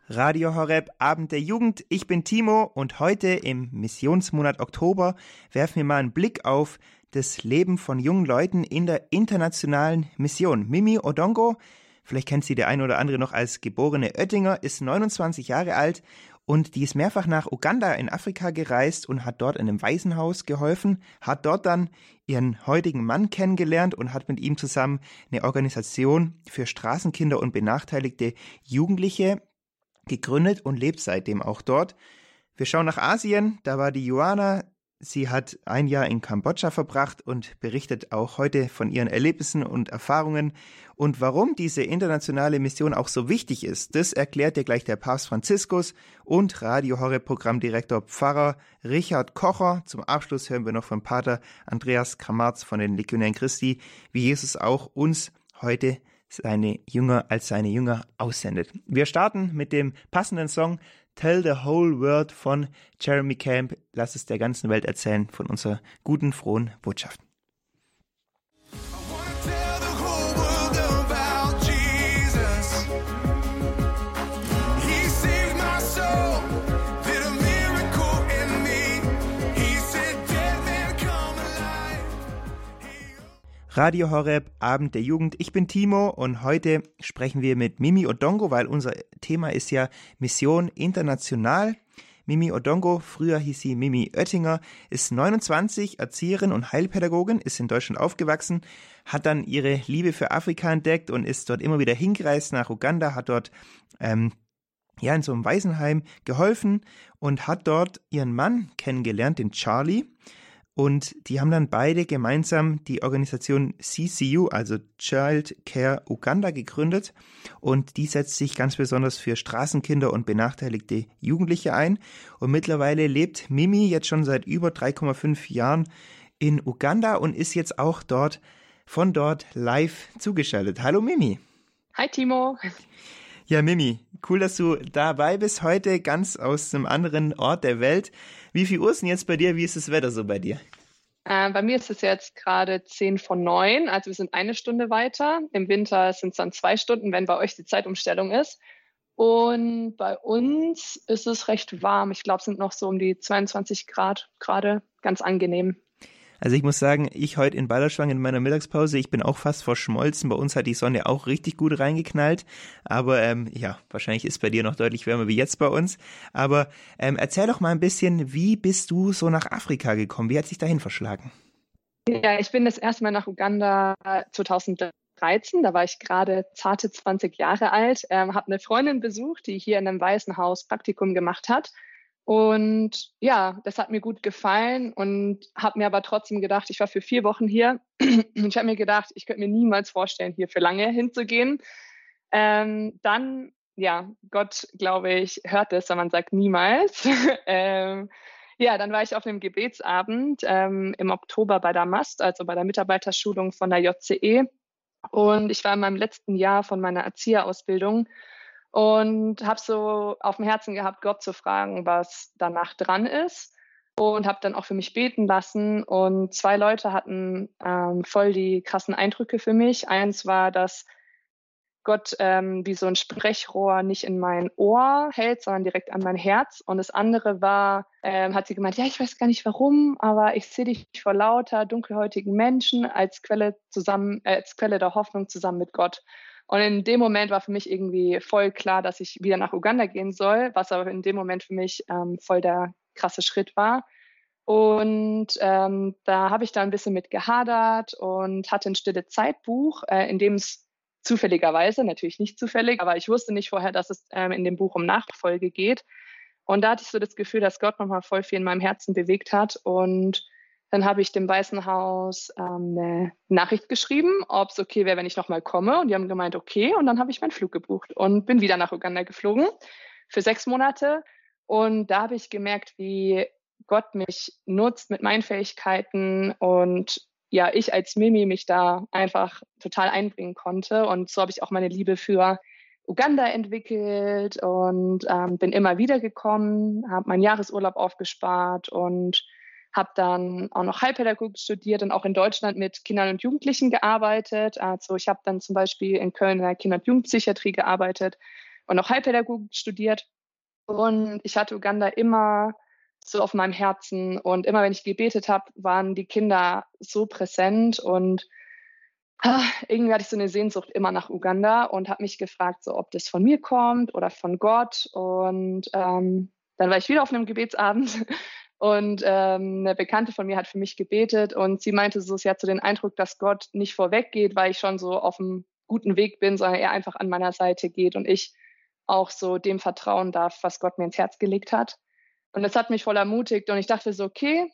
Radio Horeb, Abend der Jugend. Ich bin Timo und heute im Missionsmonat Oktober werfen wir mal einen Blick auf das Leben von jungen Leuten in der internationalen Mission. Mimi Odongo, vielleicht kennt sie der eine oder andere noch als geborene Oettinger, ist 29 Jahre alt und die ist mehrfach nach Uganda in Afrika gereist und hat dort in einem Waisenhaus geholfen, hat dort dann ihren heutigen Mann kennengelernt und hat mit ihm zusammen eine Organisation für Straßenkinder und benachteiligte Jugendliche gegründet und lebt seitdem auch dort. Wir schauen nach Asien, da war die Joanna. Sie hat ein Jahr in Kambodscha verbracht und berichtet auch heute von ihren Erlebnissen und Erfahrungen. Und warum diese internationale Mission auch so wichtig ist, das erklärt dir gleich der Papst Franziskus und Radio Horeb Programmdirektor Pfarrer Richard Kocher. Zum Abschluss hören wir noch von Pater Andreas Kramarz von den Legionären Christi, wie Jesus auch uns heute als seine Jünger aussendet. Wir starten mit dem passenden Song Tell the Whole World von Jeremy Camp. Lass es der ganzen Welt erzählen von unserer guten, frohen Botschaft. Radio Horeb, Abend der Jugend. Ich bin Timo und heute sprechen wir mit Mimi Odongo, weil unser Thema ist ja Mission international. Mimi Odongo, früher hieß sie Mimi Oettinger, ist 29, Erzieherin und Heilpädagogin, ist in Deutschland aufgewachsen, hat dann ihre Liebe für Afrika entdeckt und ist dort immer wieder hingereist nach Uganda, hat dort in so einem Waisenheim geholfen und hat dort ihren Mann kennengelernt, den Charlie. Und die haben dann beide gemeinsam die Organisation CCU, also Child Care Uganda, gegründet. Und die setzt sich ganz besonders für Straßenkinder und benachteiligte Jugendliche ein. Und mittlerweile lebt Mimi jetzt schon seit über 3,5 Jahren in Uganda und ist jetzt auch von dort live zugeschaltet. Hallo Mimi. Hi Timo. Ja, Mimi, cool, dass du dabei bist heute, ganz aus einem anderen Ort der Welt. Wie viel Uhr ist denn jetzt bei dir? Wie ist das Wetter so bei dir? Bei mir ist es jetzt gerade 10:09, also wir sind eine Stunde weiter. Im Winter sind es dann 2 Stunden, wenn bei euch die Zeitumstellung ist. Und bei uns ist es recht warm. Ich glaube, es sind noch so um die 22 Grad gerade, ganz angenehm. Also ich muss sagen, ich heute in Balderschwang in meiner Mittagspause, ich bin auch fast verschmolzen. Bei uns hat die Sonne auch richtig gut reingeknallt. Aber wahrscheinlich ist bei dir noch deutlich wärmer wie jetzt bei uns. Aber erzähl doch mal ein bisschen, wie bist du so nach Afrika gekommen? Wie hat sich dahin verschlagen? Ja, ich bin das erste Mal nach Uganda 2013. Da war ich gerade zarte 20 Jahre alt, habe eine Freundin besucht, die hier in einem Waisenhaus Praktikum gemacht hat. Und ja, das hat mir gut gefallen und habe mir aber trotzdem gedacht, ich war für 4 Wochen hier und ich habe mir gedacht, ich könnte mir niemals vorstellen, hier für lange hinzugehen. Dann, ja, Gott, glaube ich, hört es, wenn man sagt niemals. Dann war ich auf einem Gebetsabend im Oktober bei der MAST, also bei der Mitarbeiterschulung von der JCE. Und ich war in meinem letzten Jahr von meiner Erzieherausbildung und habe so auf dem Herzen gehabt, Gott zu fragen, was danach dran ist, und habe dann auch für mich beten lassen. Und 2 Leute hatten voll die krassen Eindrücke für mich. Eins war, dass Gott wie so ein Sprechrohr nicht in mein Ohr hält, sondern direkt an mein Herz. Und das andere war, hat sie gemeint, ja, ich weiß gar nicht warum, aber ich sehe dich vor lauter dunkelhäutigen Menschen als Quelle der Hoffnung zusammen mit Gott. Und in dem Moment war für mich irgendwie voll klar, dass ich wieder nach Uganda gehen soll, was aber in dem Moment für mich voll der krasse Schritt war. Und da habe ich da ein bisschen mit gehadert und hatte ein Stille-Zeit-Buch, in dem es zufälligerweise, natürlich nicht zufällig, aber ich wusste nicht vorher, dass es in dem Buch um Nachfolge geht. Und da hatte ich so das Gefühl, dass Gott nochmal voll viel in meinem Herzen bewegt hat. Und dann habe ich dem Waisenhaus eine Nachricht geschrieben, ob es okay wäre, wenn ich nochmal komme. Und die haben gemeint, okay. Und dann habe ich meinen Flug gebucht und bin wieder nach Uganda geflogen für 6 Monate. Und da habe ich gemerkt, wie Gott mich nutzt mit meinen Fähigkeiten und ja, ich als Mimi mich da einfach total einbringen konnte. Und so habe ich auch meine Liebe für Uganda entwickelt und bin immer wieder gekommen, habe meinen Jahresurlaub aufgespart und habe dann auch noch Heilpädagogik studiert und auch in Deutschland mit Kindern und Jugendlichen gearbeitet. Also ich habe dann zum Beispiel in Köln in der Kinder- und Jugendpsychiatrie gearbeitet und auch Heilpädagogik studiert. Und ich hatte Uganda immer so auf meinem Herzen. Und immer wenn ich gebetet habe, waren die Kinder so präsent. Und irgendwie hatte ich so eine Sehnsucht immer nach Uganda und habe mich gefragt, so ob das von mir kommt oder von Gott. Und dann war ich wieder auf einem Gebetsabend und eine Bekannte von mir hat für mich gebetet und sie meinte so, sie hat so den Eindruck, dass Gott nicht vorweggeht, weil ich schon so auf einem guten Weg bin, sondern er einfach an meiner Seite geht und ich auch so dem vertrauen darf, was Gott mir ins Herz gelegt hat. Und das hat mich voll ermutigt und ich dachte so, okay,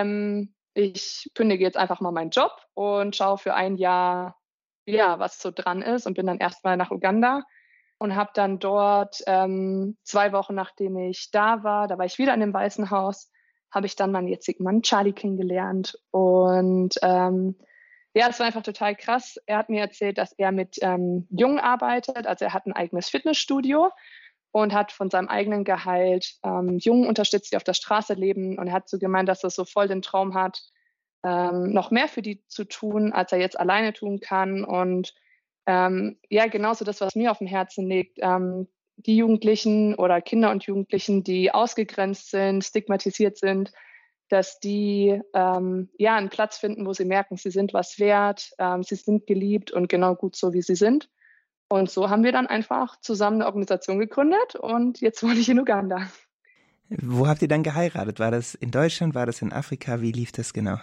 ich kündige jetzt einfach mal meinen Job und schaue für ein Jahr, ja, was so dran ist und bin dann erstmal nach Uganda und habe dann dort 2 Wochen, nachdem ich da war ich wieder in dem Weißen Haus, habe ich dann meinen jetzigen Mann Charlie kennengelernt und ja, es war einfach total krass. Er hat mir erzählt, dass er mit Jungen arbeitet, also er hat ein eigenes Fitnessstudio und hat von seinem eigenen Gehalt Jungen unterstützt, die auf der Straße leben. Und er hat so gemeint, dass er so voll den Traum hat, noch mehr für die zu tun, als er jetzt alleine tun kann. Und ja, genauso das, was mir auf dem Herzen liegt. Die Jugendlichen oder Kinder und Jugendlichen, die ausgegrenzt sind, stigmatisiert sind, dass die ja einen Platz finden, wo sie merken, sie sind was wert, sie sind geliebt und genau gut so, wie sie sind. Und so haben wir dann einfach zusammen eine Organisation gegründet und jetzt wohne ich in Uganda. Wo habt ihr dann geheiratet? War das in Deutschland? War das in Afrika? Wie lief das genau?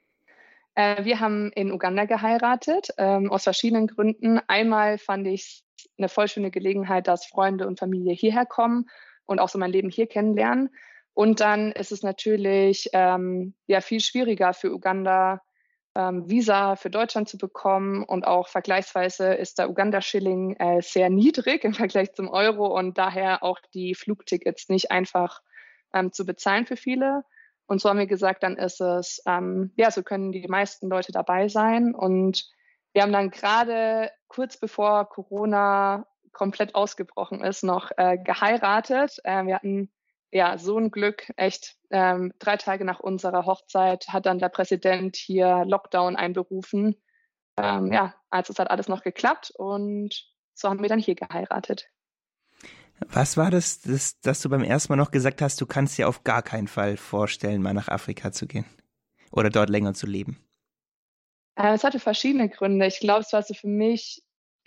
Wir haben in Uganda geheiratet, aus verschiedenen Gründen. Einmal fand ich es eine voll schöne Gelegenheit, dass Freunde und Familie hierher kommen und auch so mein Leben hier kennenlernen. Und dann ist es natürlich ja viel schwieriger für Uganda, Visa für Deutschland zu bekommen. Und auch vergleichsweise ist der Uganda-Schilling sehr niedrig im Vergleich zum Euro und daher auch die Flugtickets nicht einfach zu bezahlen für viele. Und so haben wir gesagt, dann ist es, ja, so können die meisten Leute dabei sein. Und wir haben dann gerade kurz bevor Corona komplett ausgebrochen ist, noch geheiratet. Wir hatten ja so ein Glück, echt 3 Tage nach unserer Hochzeit hat dann der Präsident hier Lockdown einberufen. Ja, also es hat alles noch geklappt und so haben wir dann hier geheiratet. Was war das, dass du beim ersten Mal noch gesagt hast, du kannst dir auf gar keinen Fall vorstellen, mal nach Afrika zu gehen oder dort länger zu leben? Es hatte verschiedene Gründe. Ich glaube, es war so für mich,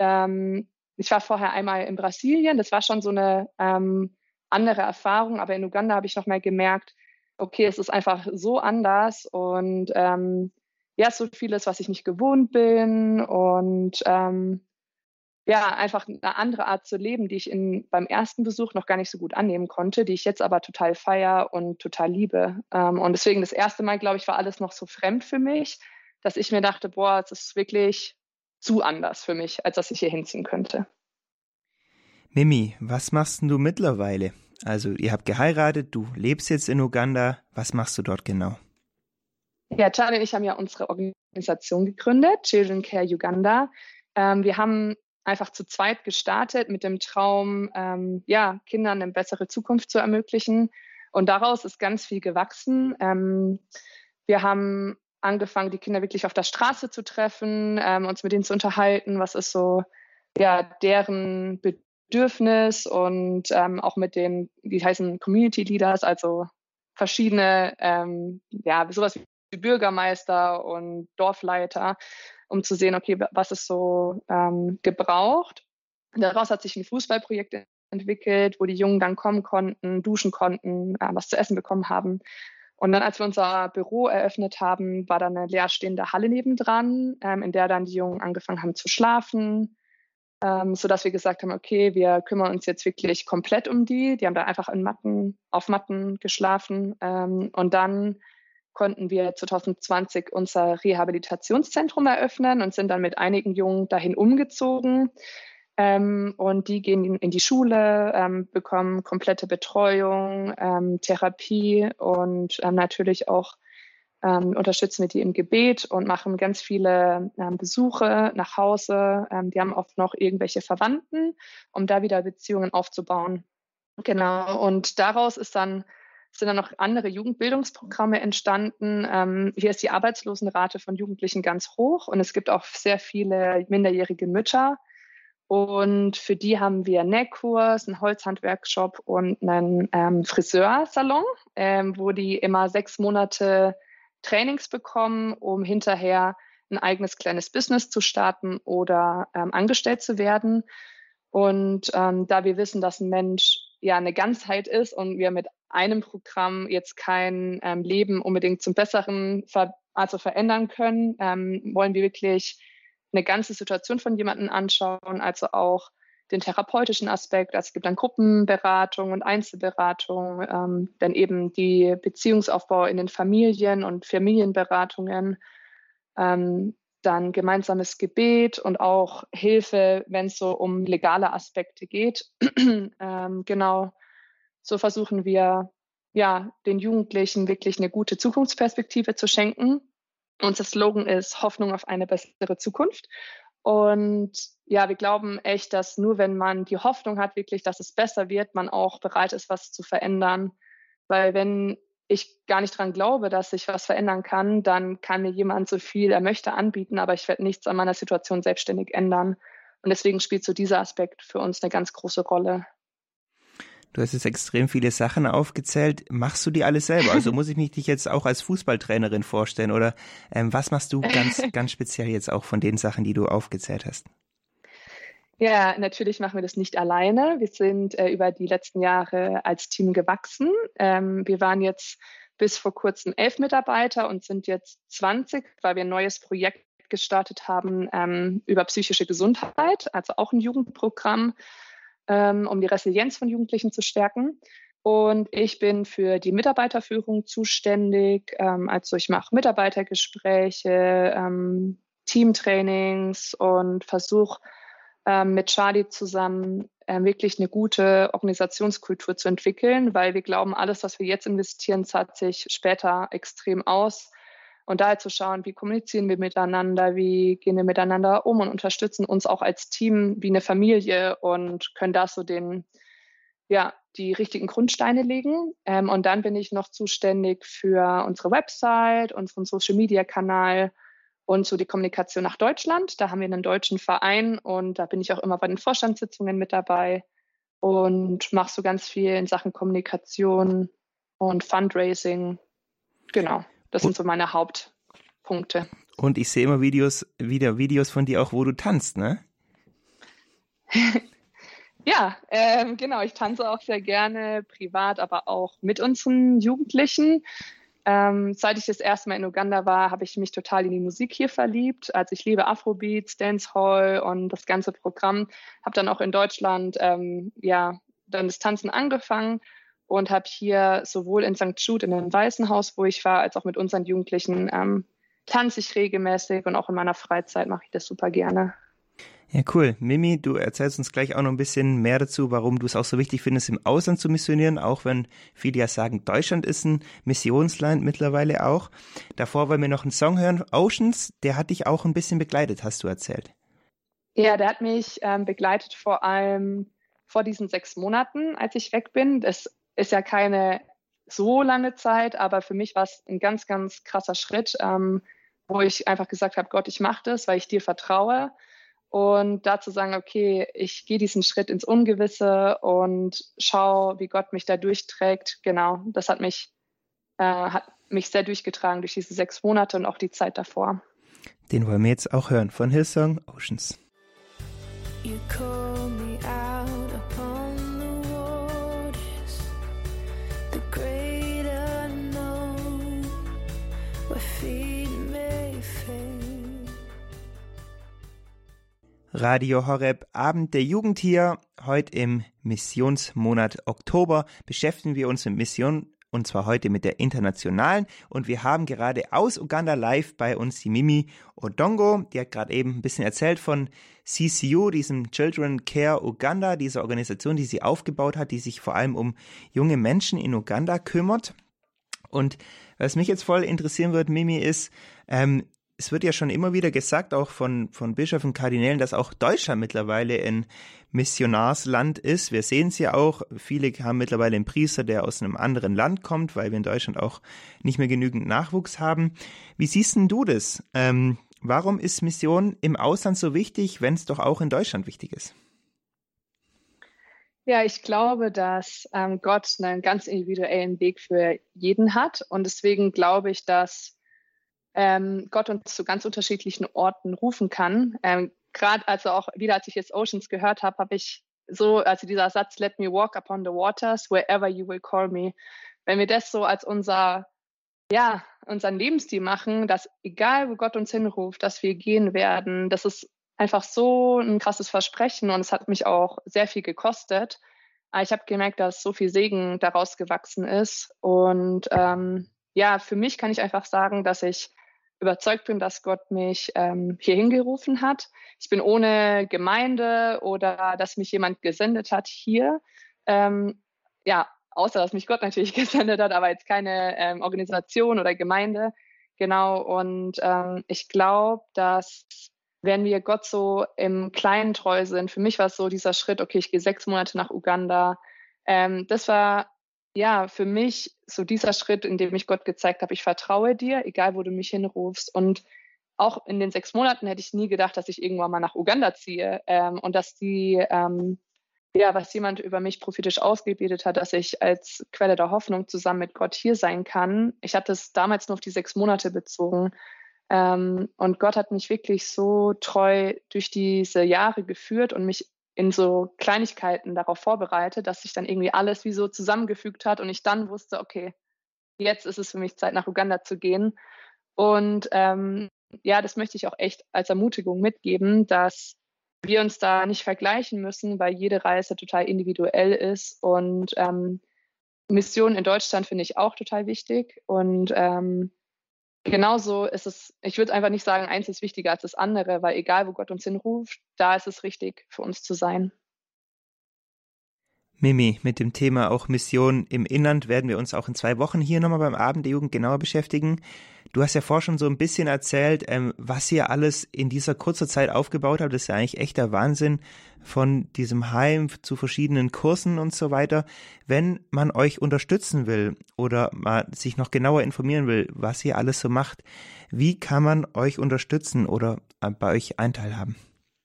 ich war vorher einmal in Brasilien, das war schon so eine andere Erfahrung, aber in Uganda habe ich noch mal gemerkt, okay, es ist einfach so anders und ja, so vieles, was ich nicht gewohnt bin und ja, einfach eine andere Art zu leben, die ich beim ersten Besuch noch gar nicht so gut annehmen konnte, die ich jetzt aber total feiere und total liebe. Und deswegen das erste Mal, glaube ich, war alles noch so fremd für mich, dass ich mir dachte, boah, es ist wirklich zu anders für mich, als dass ich hier hinziehen könnte. Mimi, was machst denn du mittlerweile? Also ihr habt geheiratet, du lebst jetzt in Uganda. Was machst du dort genau? Ja, Charlie und ich haben ja unsere Organisation gegründet, Children Care Uganda. Wir haben einfach zu zweit gestartet mit dem Traum, ja, Kindern eine bessere Zukunft zu ermöglichen. Und daraus ist ganz viel gewachsen. Wir haben angefangen, die Kinder wirklich auf der Straße zu treffen, uns mit denen zu unterhalten, was ist so, ja, deren Bedürfnis und auch mit den, die heißen Community Leaders, also verschiedene, ja, sowas wie Bürgermeister und Dorfleiter, um zu sehen, okay, was ist so gebraucht. Daraus hat sich ein Fußballprojekt entwickelt, wo die Jungen dann kommen konnten, duschen konnten, was zu essen bekommen haben. Und dann, als wir unser Büro eröffnet haben, war da eine leerstehende Halle nebendran, in der dann die Jungen angefangen haben zu schlafen, sodass wir gesagt haben, okay, wir kümmern uns jetzt wirklich komplett um die. Die haben da einfach auf Matten geschlafen. Und dann konnten wir 2020 unser Rehabilitationszentrum eröffnen und sind dann mit einigen Jungen dahin umgezogen. Und die gehen in die Schule, bekommen komplette Betreuung, Therapie und natürlich auch unterstützen wir die im Gebet und machen ganz viele Besuche nach Hause. Die haben oft noch irgendwelche Verwandten, um da wieder Beziehungen aufzubauen. Genau, und daraus sind dann noch andere Jugendbildungsprogramme entstanden. Hier ist die Arbeitslosenrate von Jugendlichen ganz hoch und es gibt auch sehr viele minderjährige Mütter. Und für die haben wir einen Nähkurs, einen Holzhandwerkshop und einen Friseursalon, wo die immer 6 Monate Trainings bekommen, um hinterher ein eigenes kleines Business zu starten oder angestellt zu werden. Und da wir wissen, dass ein Mensch ja eine Ganzheit ist und wir mit einem Programm jetzt kein Leben unbedingt zum Besseren verändern können, wollen wir wirklich eine ganze Situation von jemandem anschauen, also auch den therapeutischen Aspekt. Also es gibt dann Gruppenberatung und Einzelberatung, dann eben die Beziehungsaufbau in den Familien und Familienberatungen, dann gemeinsames Gebet und auch Hilfe, wenn es so um legale Aspekte geht. Genau, so versuchen wir ja den Jugendlichen wirklich eine gute Zukunftsperspektive zu schenken. Unser Slogan ist Hoffnung auf eine bessere Zukunft. Und ja, wir glauben echt, dass nur wenn man die Hoffnung hat, wirklich, dass es besser wird, man auch bereit ist, was zu verändern. Weil wenn ich gar nicht dran glaube, dass ich was verändern kann, dann kann mir jemand so viel er möchte anbieten, aber ich werde nichts an meiner Situation selbstständig ändern. Und deswegen spielt so dieser Aspekt für uns eine ganz große Rolle. Du hast jetzt extrem viele Sachen aufgezählt. Machst du die alles selber? Also muss ich mich dich jetzt auch als Fußballtrainerin vorstellen? Oder was machst du ganz speziell jetzt auch von den Sachen, die du aufgezählt hast? Ja, natürlich machen wir das nicht alleine. Wir sind über die letzten Jahre als Team gewachsen. Wir waren jetzt bis vor kurzem 11 Mitarbeiter und sind jetzt 20, weil wir ein neues Projekt gestartet haben über psychische Gesundheit, also auch ein Jugendprogramm, um die Resilienz von Jugendlichen zu stärken. Und ich bin für die Mitarbeiterführung zuständig. Also ich mache Mitarbeitergespräche, Teamtrainings und versuche mit Charlie zusammen wirklich eine gute Organisationskultur zu entwickeln, weil wir glauben, alles, was wir jetzt investieren, zahlt sich später extrem aus. Und daher zu schauen, wie kommunizieren wir miteinander, wie gehen wir miteinander um und unterstützen uns auch als Team wie eine Familie und können da so die richtigen Grundsteine legen. Und dann bin ich noch zuständig für unsere Website, unseren Social-Media-Kanal und so die Kommunikation nach Deutschland. Da haben wir einen deutschen Verein und da bin ich auch immer bei den Vorstandssitzungen mit dabei und mache so ganz viel in Sachen Kommunikation und Fundraising. Genau. Das sind so meine Hauptpunkte. Und ich sehe immer Videos von dir auch, wo du tanzt, ne? Ja, genau. Ich tanze auch sehr gerne, privat, aber auch mit unseren Jugendlichen. Seit ich das erste Mal in Uganda war, habe ich mich total in die Musik hier verliebt. Also ich liebe Afrobeats, Dancehall und das ganze Programm. Habe dann auch in Deutschland dann das Tanzen angefangen. Und habe hier sowohl in St. Jude in einem Waisenhaus, wo ich war, als auch mit unseren Jugendlichen tanze ich regelmäßig und auch in meiner Freizeit mache ich das super gerne. Ja, cool. Mimi, du erzählst uns gleich auch noch ein bisschen mehr dazu, warum du es auch so wichtig findest, im Ausland zu missionieren, auch wenn viele ja sagen, Deutschland ist ein Missionsland mittlerweile auch. Davor wollen wir noch einen Song hören, Oceans, der hat dich auch ein bisschen begleitet, hast du erzählt. Ja, der hat mich begleitet vor allem vor diesen 6 Monaten, als ich weg bin. Das ist ja keine so lange Zeit, aber für mich war es ein ganz, ganz krasser Schritt, wo ich einfach gesagt habe, Gott, ich mache das, weil ich dir vertraue. Und dazu sagen, okay, ich gehe diesen Schritt ins Ungewisse und schaue, wie Gott mich da durchträgt. Genau, das hat mich sehr durchgetragen durch diese 6 Monate und auch die Zeit davor. Den wollen wir jetzt auch hören von Hillsong Oceans. You call me out upon the waters, the great unknown, where feet may fail. Radio Horeb, Abend der Jugend hier. Heute im Missionsmonat Oktober beschäftigen wir uns mit Mission, und zwar heute mit der internationalen. Und wir haben gerade aus Uganda live bei uns die Mimi Odongo. Die hat gerade eben ein bisschen erzählt von CCU, diesem Children Care Uganda, dieser Organisation, die sie aufgebaut hat, die sich vor allem um junge Menschen in Uganda kümmert. Und was mich jetzt voll interessieren wird, Mimi, ist, es wird ja schon immer wieder gesagt, auch von Bischöfen, Kardinälen, dass auch Deutschland mittlerweile ein Missionarsland ist. Wir sehen es ja auch. Viele haben mittlerweile einen Priester, der aus einem anderen Land kommt, weil wir in Deutschland auch nicht mehr genügend Nachwuchs haben. Wie siehst denn du das? Warum ist Mission im Ausland so wichtig, wenn es doch auch in Deutschland wichtig ist? Ja, ich glaube, dass Gott einen ganz individuellen Weg für jeden hat. Und deswegen glaube ich, dass Gott uns zu ganz unterschiedlichen Orten rufen kann. Gerade also auch wieder, als ich jetzt Oceans gehört habe, habe ich so, also dieser Satz, let me walk upon the waters, wherever you will call me. Wenn wir das so als unseren Lebensstil machen, dass egal, wo Gott uns hinruft, dass wir gehen werden, das ist einfach so ein krasses Versprechen und es hat mich auch sehr viel gekostet. Aber ich habe gemerkt, dass so viel Segen daraus gewachsen ist und für mich kann ich einfach sagen, dass ich überzeugt bin, dass Gott mich hier hingerufen hat. Ich bin ohne Gemeinde oder dass mich jemand gesendet hat hier. Außer dass mich Gott natürlich gesendet hat, aber jetzt keine Organisation oder Gemeinde. Genau, und ich glaube, dass wenn wir Gott so im Kleinen treu sind, für mich war es so dieser Schritt, okay, ich gehe 6 Monate nach Uganda. Das war für mich so dieser Schritt, in dem ich Gott gezeigt habe, ich vertraue dir, egal wo du mich hinrufst. Und auch in den 6 Monaten hätte ich nie gedacht, dass ich irgendwann mal nach Uganda ziehe und dass was jemand über mich prophetisch ausgebildet hat, dass ich als Quelle der Hoffnung zusammen mit Gott hier sein kann. Ich hatte es damals nur auf die 6 Monate bezogen. Und Gott hat mich wirklich so treu durch diese Jahre geführt und mich in so Kleinigkeiten darauf vorbereitet, dass sich dann irgendwie alles wie so zusammengefügt hat und ich dann wusste, okay, jetzt ist es für mich Zeit, nach Uganda zu gehen. Und das möchte ich auch echt als Ermutigung mitgeben, dass wir uns da nicht vergleichen müssen, weil jede Reise total individuell ist. Und Mission in Deutschland finde ich auch total wichtig. Und genauso ist es, ich würde einfach nicht sagen, eins ist wichtiger als das andere, weil egal, wo Gott uns hinruft, da ist es richtig für uns zu sein. Mimi, mit dem Thema auch Mission im Inland werden wir uns auch in 2 Wochen hier nochmal beim Abend der Jugend genauer beschäftigen. Du hast ja vorher schon so ein bisschen erzählt, was ihr alles in dieser kurzen Zeit aufgebaut habt. Das ist ja eigentlich echter Wahnsinn, von diesem Heim zu verschiedenen Kursen und so weiter. Wenn man euch unterstützen will oder mal sich noch genauer informieren will, was ihr alles so macht, wie kann man euch unterstützen oder bei euch einen Teil haben?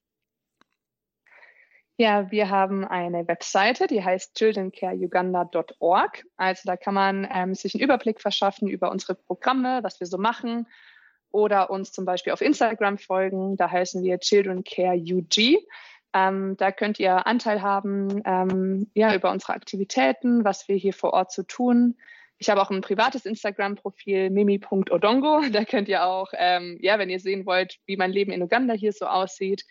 Ja, wir haben eine Webseite, die heißt childrencareuganda.org. Also da kann man sich einen Überblick verschaffen über unsere Programme, was wir so machen oder uns zum Beispiel auf Instagram folgen. Da heißen wir Children Care UG. Da könnt ihr Anteil haben über unsere Aktivitäten, was wir hier vor Ort so tun. Ich habe auch ein privates Instagram-Profil, mimi.odongo. Da könnt ihr auch, wenn ihr sehen wollt, wie mein Leben in Uganda hier so aussieht.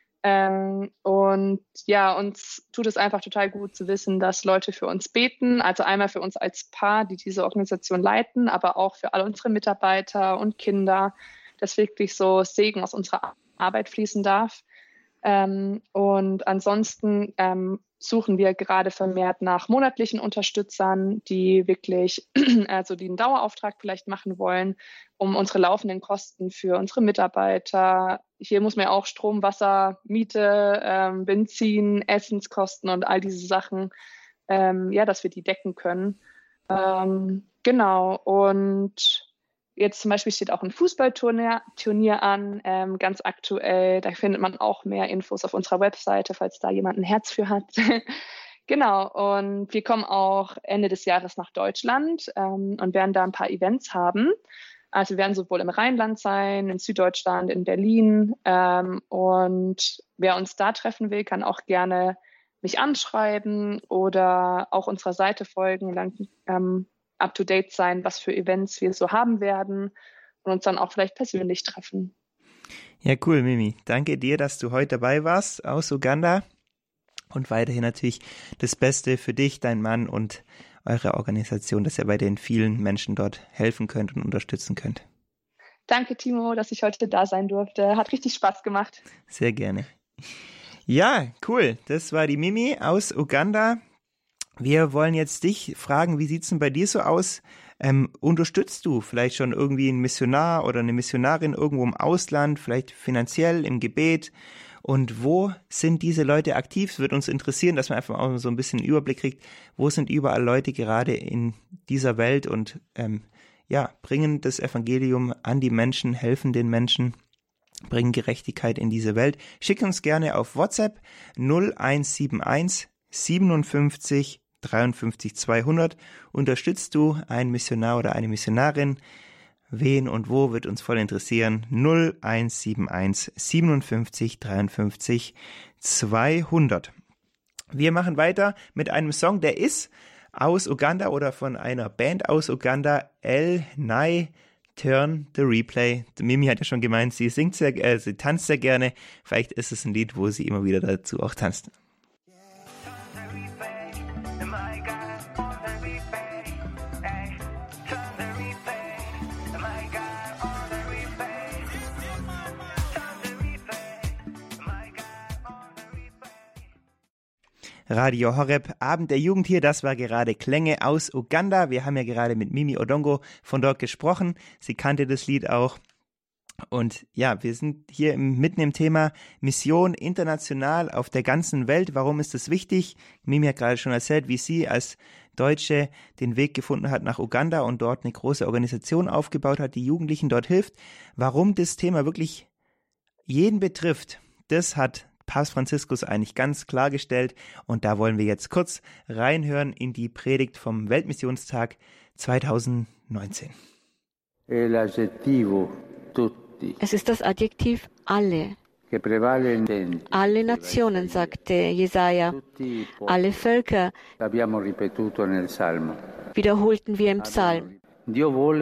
Uns tut es einfach total gut zu wissen, dass Leute für uns beten, also einmal für uns als Paar, die diese Organisation leiten, aber auch für alle unsere Mitarbeiter und Kinder, dass wirklich so Segen aus unserer Arbeit fließen darf. Und ansonsten suchen wir gerade vermehrt nach monatlichen Unterstützern, die wirklich, die einen Dauerauftrag vielleicht machen wollen, um unsere laufenden Kosten für unsere Mitarbeiter. Hier muss man ja auch Strom, Wasser, Miete, Benzin, Essenskosten und all diese Sachen, dass wir die decken können. Genau. Und jetzt zum Beispiel steht auch ein Fußballturnier an, ganz aktuell. Da findet man auch mehr Infos auf unserer Webseite, falls da jemand ein Herz für hat. Genau, und wir kommen auch Ende des Jahres nach Deutschland und werden da ein paar Events haben. Also wir werden sowohl im Rheinland sein, in Süddeutschland, in Berlin. Und wer uns da treffen will, kann auch gerne mich anschreiben oder auch unserer Seite folgen, dann up-to-date sein, was für Events wir so haben werden und uns dann auch vielleicht persönlich treffen. Ja, cool, Mimi. Danke dir, dass du heute dabei warst aus Uganda und weiterhin natürlich das Beste für dich, dein Mann und eure Organisation, dass ihr bei den vielen Menschen dort helfen könnt und unterstützen könnt. Danke, Timo, dass ich heute da sein durfte. Hat richtig Spaß gemacht. Sehr gerne. Ja, cool. Das war die Mimi aus Uganda. Wir wollen jetzt dich fragen, wie sieht's denn bei dir so aus? Unterstützt du vielleicht schon irgendwie einen Missionar oder eine Missionarin irgendwo im Ausland, vielleicht finanziell, im Gebet? Und wo sind diese Leute aktiv? Es würde uns interessieren, dass man einfach auch so ein bisschen einen Überblick kriegt, wo sind überall Leute gerade in dieser Welt und bringen das Evangelium an die Menschen, helfen den Menschen. bringen Gerechtigkeit in diese Welt. Schick uns gerne auf WhatsApp 0171 57 53 200. Unterstützt du einen Missionar oder eine Missionarin? Wen und wo wird uns voll interessieren. 0171 57 53 200. Wir machen weiter mit einem Song, der ist aus Uganda oder von einer Band aus Uganda, El Nai Turn the Replay. Mimi hat ja schon gemeint, sie tanzt sehr gerne. Vielleicht ist es ein Lied, wo sie immer wieder dazu auch tanzt. Radio Horeb, Abend der Jugend hier, das war gerade Klänge aus Uganda. Wir haben ja gerade mit Mimi Odongo von dort gesprochen. Sie kannte das Lied auch. Und ja, wir sind hier mitten im Thema Mission international auf der ganzen Welt. Warum ist das wichtig? Mimi hat gerade schon erzählt, wie sie als Deutsche den Weg gefunden hat nach Uganda und dort eine große Organisation aufgebaut hat, die Jugendlichen dort hilft. Warum das Thema wirklich jeden betrifft, das hat Papst Franziskus eigentlich ganz klargestellt, und da wollen wir jetzt kurz reinhören in die Predigt vom Weltmissionstag 2019. Es ist das Adjektiv alle. Alle Nationen, sagte Jesaja, alle Völker, wiederholten wir im Psalm. Gott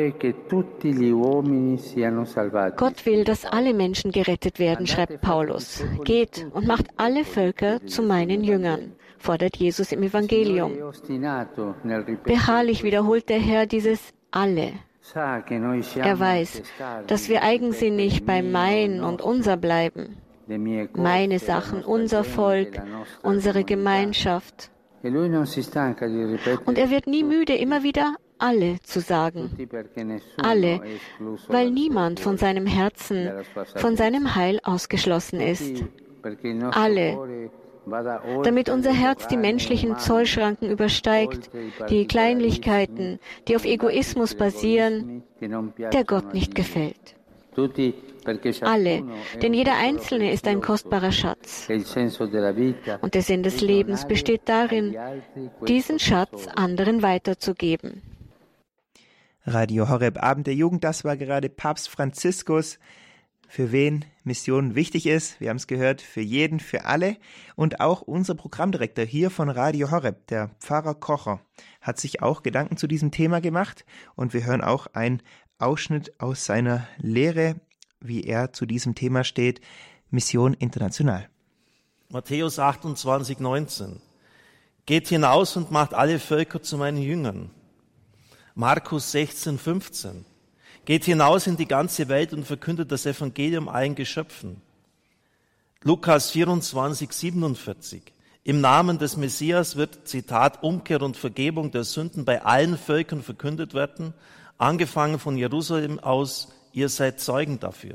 will, dass alle Menschen gerettet werden, schreibt Paulus. Geht und macht alle Völker zu meinen Jüngern, fordert Jesus im Evangelium. Beharrlich wiederholt der Herr dieses alle. Er weiß, dass wir eigensinnig bei mein und unser bleiben. Meine Sachen, unser Volk, unsere Gemeinschaft. Und er wird nie müde, immer wieder alle zu sagen. Alle, weil niemand von seinem Herzen, von seinem Heil ausgeschlossen ist. Alle, damit unser Herz die menschlichen Zollschranken übersteigt, die Kleinlichkeiten, die auf Egoismus basieren, der Gott nicht gefällt. Alle, denn jeder Einzelne ist ein kostbarer Schatz. Und der Sinn des Lebens besteht darin, diesen Schatz anderen weiterzugeben. Radio Horeb, Abend der Jugend, das war gerade Papst Franziskus. Für wen Mission wichtig ist, wir haben es gehört, für jeden, für alle. Und auch unser Programmdirektor hier von Radio Horeb, der Pfarrer Kocher, hat sich auch Gedanken zu diesem Thema gemacht. Und wir hören auch einen Ausschnitt aus seiner Lehre, wie er zu diesem Thema steht, Mission international. Matthäus 28, 19. Geht hinaus und macht alle Völker zu meinen Jüngern. Markus 16, 15. Geht hinaus in die ganze Welt und verkündet das Evangelium allen Geschöpfen. Lukas 24, 47. Im Namen des Messias wird, Zitat, Umkehr und Vergebung der Sünden bei allen Völkern verkündet werden, angefangen von Jerusalem aus, ihr seid Zeugen dafür.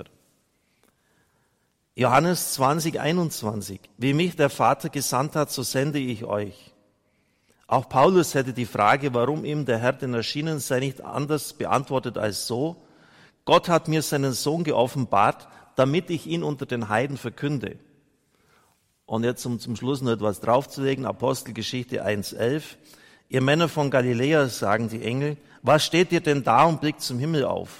Johannes 20, 21. Wie mich der Vater gesandt hat, so sende ich euch. Auch Paulus hätte die Frage, warum ihm der Herr denn erschienen sei, nicht anders beantwortet als so: Gott hat mir seinen Sohn geoffenbart, damit ich ihn unter den Heiden verkünde. Und jetzt, um zum Schluss noch etwas draufzulegen, Apostelgeschichte 1,11. Ihr Männer von Galiläa, sagen die Engel, was steht ihr denn da und blickt zum Himmel auf?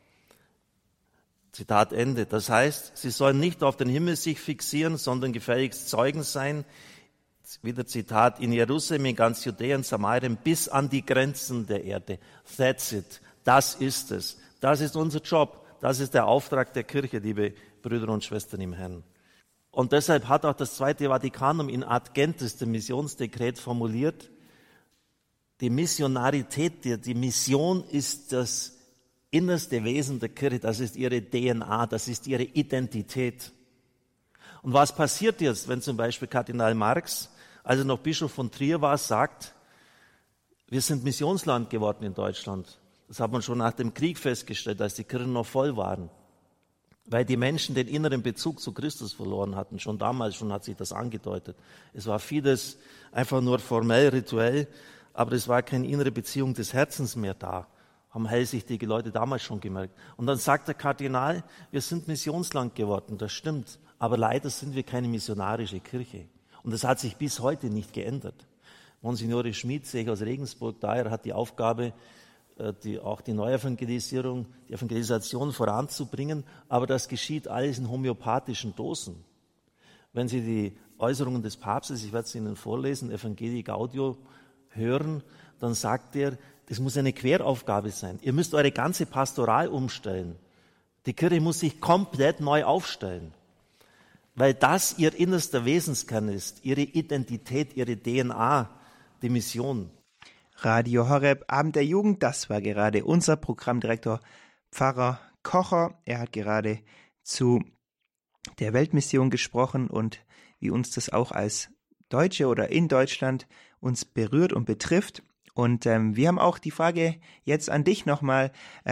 Zitat Ende. Das heißt, sie sollen nicht auf den Himmel sich fixieren, sondern gefälligst Zeugen sein. Wieder Zitat, in Jerusalem, in ganz Judäa, Samarien, bis an die Grenzen der Erde. That's it. Das ist es. Das ist unser Job. Das ist der Auftrag der Kirche, liebe Brüder und Schwestern im Herrn. Und deshalb hat auch das Zweite Vatikanum in Ad Gentes, dem Missionsdekret, formuliert, die Missionarität, die Mission ist das innerste Wesen der Kirche, das ist ihre DNA, das ist ihre Identität. Und was passiert jetzt, wenn zum Beispiel Kardinal Marx, als er noch Bischof von Trier war, sagt, wir sind Missionsland geworden in Deutschland. Das hat man schon nach dem Krieg festgestellt, als die Kirchen noch voll waren. Weil die Menschen den inneren Bezug zu Christus verloren hatten. Schon damals hat sich das angedeutet. Es war vieles einfach nur formell, rituell, aber es war keine innere Beziehung des Herzens mehr da. haben hellsichtige Leute damals schon gemerkt. Und dann sagt der Kardinal, wir sind Missionsland geworden, das stimmt, aber leider sind wir keine missionarische Kirche. Und das hat sich bis heute nicht geändert. Monsignore Schmid, sehe ich aus Regensburg, daher hat die Aufgabe, auch die Neuevangelisierung, die Evangelisation voranzubringen, aber das geschieht alles in homöopathischen Dosen. Wenn Sie die Äußerungen des Papstes, ich werde es Ihnen vorlesen, Evangelii Gaudio, hören, dann sagt er, das muss eine Queraufgabe sein. Ihr müsst eure ganze Pastoral umstellen. Die Kirche muss sich komplett neu aufstellen, weil das ihr innerster Wesenskern ist, ihre Identität, ihre DNA, die Mission. Radio Horeb, Abend der Jugend, das war gerade unser Programmdirektor Pfarrer Kocher. Er hat gerade zu der Weltmission gesprochen und wie uns das auch als Deutsche oder in Deutschland uns berührt und betrifft. Und wir haben auch die Frage jetzt an dich nochmal,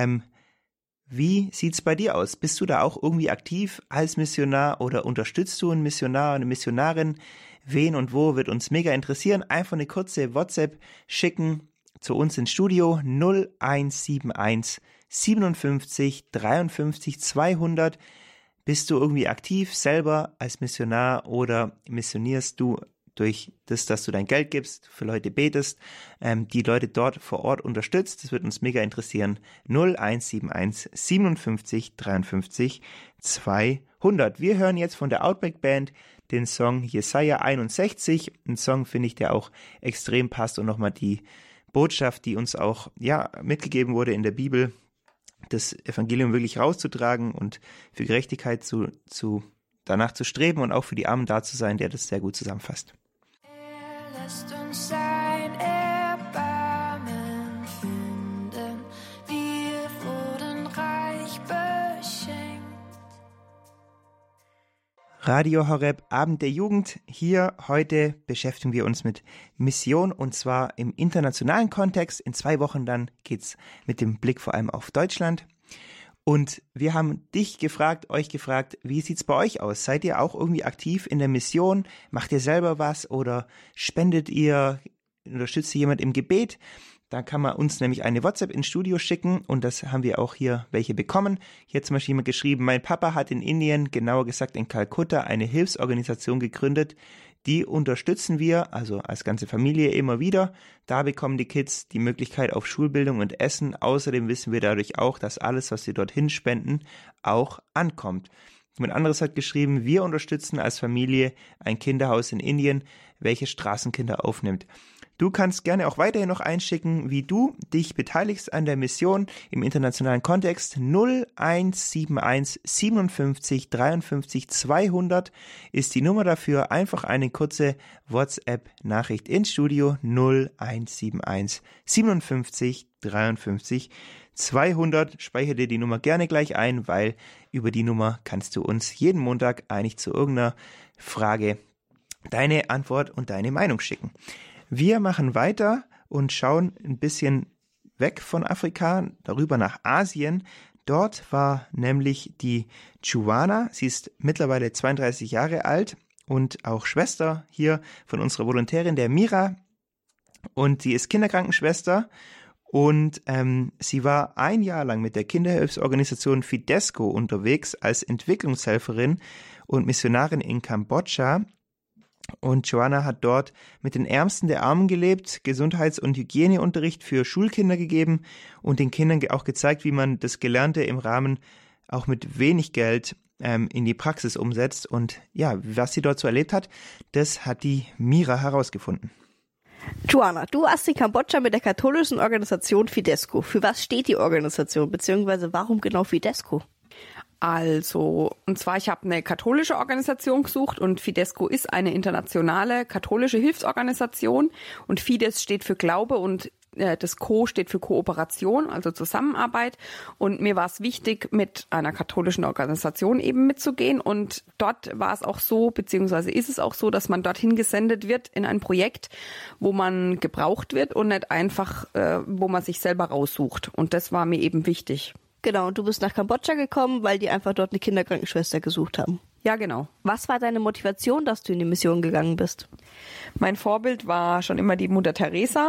wie sieht's bei dir aus? Bist du da auch irgendwie aktiv als Missionar oder unterstützt du einen Missionar, eine Missionarin? Wen und wo wird uns mega interessieren. Einfach eine kurze WhatsApp schicken zu uns ins Studio 0171 57 53 200. Bist du irgendwie aktiv selber als Missionar oder missionierst du durch das, dass du dein Geld gibst, für Leute betest, die Leute dort vor Ort unterstützt? Das wird uns mega interessieren. 0171 57 53 200. Wir hören jetzt von der Outback Band den Song Jesaja 61. Ein Song, finde ich, der auch extrem passt und nochmal die Botschaft, die uns auch mitgegeben wurde in der Bibel, das Evangelium wirklich rauszutragen und für Gerechtigkeit danach zu streben und auch für die Armen da zu sein, der das sehr gut zusammenfasst. Er lässt uns sein Erbarmen finden, wir wurden reich beschenkt. Radio Horeb, Abend der Jugend. Hier heute beschäftigen wir uns mit Mission und zwar im internationalen Kontext. In 2 Wochen dann geht's mit dem Blick vor allem auf Deutschland. Und wir haben euch gefragt, wie sieht's bei euch aus? Seid ihr auch irgendwie aktiv in der Mission? Macht ihr selber was oder spendet ihr, unterstützt ihr jemand im Gebet? Da kann man uns nämlich eine WhatsApp ins Studio schicken und das haben wir auch hier welche bekommen. Hier zum Beispiel jemand geschrieben, mein Papa hat in Indien, genauer gesagt in Kalkutta, eine Hilfsorganisation gegründet. Die unterstützen wir, also als ganze Familie immer wieder. Da bekommen die Kids die Möglichkeit auf Schulbildung und Essen. Außerdem wissen wir dadurch auch, dass alles, was sie dorthin spenden, auch ankommt. Jemand anderes hat geschrieben, wir unterstützen als Familie ein Kinderhaus in Indien, welches Straßenkinder aufnimmt. Du kannst gerne auch weiterhin noch einschicken, wie du dich beteiligst an der Mission im internationalen Kontext. 0171 57 53 200 ist die Nummer dafür. Einfach eine kurze WhatsApp-Nachricht ins Studio 0171 57 53 200. Speichere dir die Nummer gerne gleich ein, weil über die Nummer kannst du uns jeden Montag eigentlich zu irgendeiner Frage deine Antwort und deine Meinung schicken. Wir machen weiter und schauen ein bisschen weg von Afrika, darüber nach Asien. Dort war nämlich die Joanna, sie ist mittlerweile 32 Jahre alt und auch Schwester hier von unserer Volontärin, der Mira. Und sie ist Kinderkrankenschwester und sie war 1 Jahr lang mit der Kinderhilfsorganisation Fidesco unterwegs als Entwicklungshelferin und Missionarin in Kambodscha. Und Joanna hat dort mit den Ärmsten der Armen gelebt, Gesundheits- und Hygieneunterricht für Schulkinder gegeben und den Kindern auch gezeigt, wie man das Gelernte im Rahmen auch mit wenig Geld in die Praxis umsetzt. Und ja, was sie dort so erlebt hat, das hat die Mira herausgefunden. Joanna, du warst in Kambodscha mit der katholischen Organisation Fidesco. Für was steht die Organisation, beziehungsweise warum genau Fidesco? Also, und zwar, ich habe eine katholische Organisation gesucht und Fidesco ist eine internationale katholische Hilfsorganisation und Fides steht für Glaube und das Co steht für Kooperation, also Zusammenarbeit. Und mir war es wichtig, mit einer katholischen Organisation eben mitzugehen. Und dort war es auch so, beziehungsweise ist es auch so, dass man dorthin gesendet wird in ein Projekt, wo man gebraucht wird und nicht einfach, wo man sich selber raussucht. Und das war mir eben wichtig. Genau, und du bist nach Kambodscha gekommen, weil die einfach dort eine Kinderkrankenschwester gesucht haben. Ja, genau. Was war deine Motivation, dass du in die Mission gegangen bist? Mein Vorbild war schon immer die Mutter Teresa